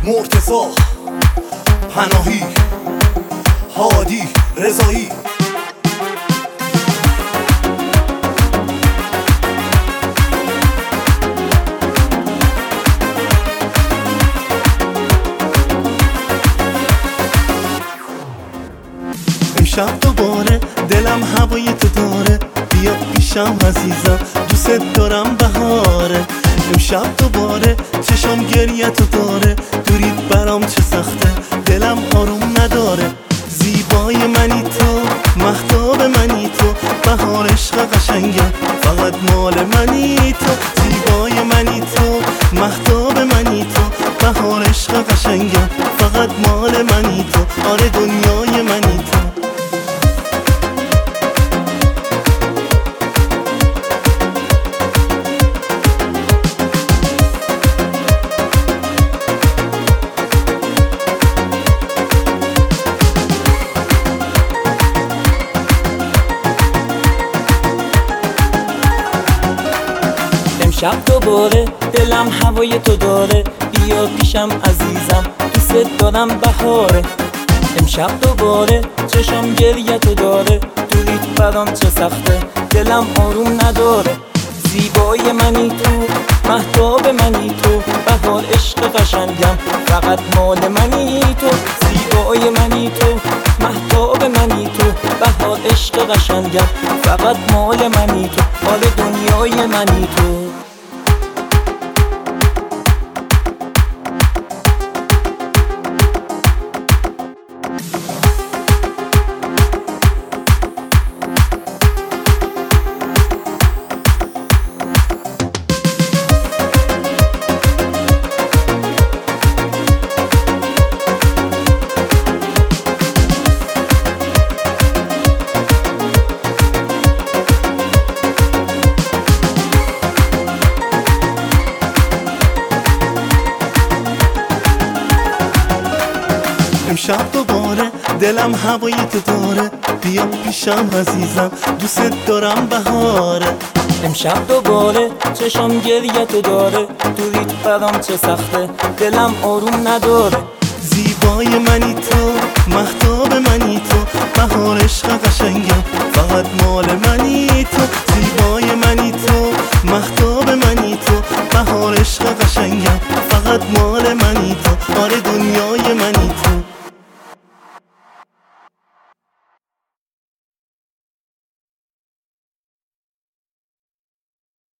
مرتضی، پناهی، هادی، رضایی. امشب دوباره دلم هوای تو داره، بیا پیشم عزیزم، دوست دارم بهاره. امشب دوباره چشم گریه تو داره، دورید برام چه سخته، دلم آروم نداره. زیبای منی تو، مهتاب منی تو، بهار عشق قشنگم فقط مال منی تو. زیبای منی تو، مهتاب منی تو، بهار عشق قشنگم فقط مال منی تو. آره دنیای منی تو. امشب دوباره دلم هوای تو داره، بیا پیشم عزیزم، دوست دارم بهاره. امشب دوباره چشم گریه تو داره، دورید برام چه سخته، دلم آروم نداره. زیبای منی تو، مهتاب منی تو، بهار عشق قشنگم فقط مال منی تو. زیبای منی تو، مهتاب منی تو، بهار عشق قشنگم فقط مال منی تو. حال دنیای منی تو. امشب دوباره دلم هوای تو داره، بیا پیشم عزیزم، دوست دارم بهاره. امشب دوباره چشم گریه تو داره، دورید برام چه سخته، دلم آروم نداره. زیبای منی تو، مهتاب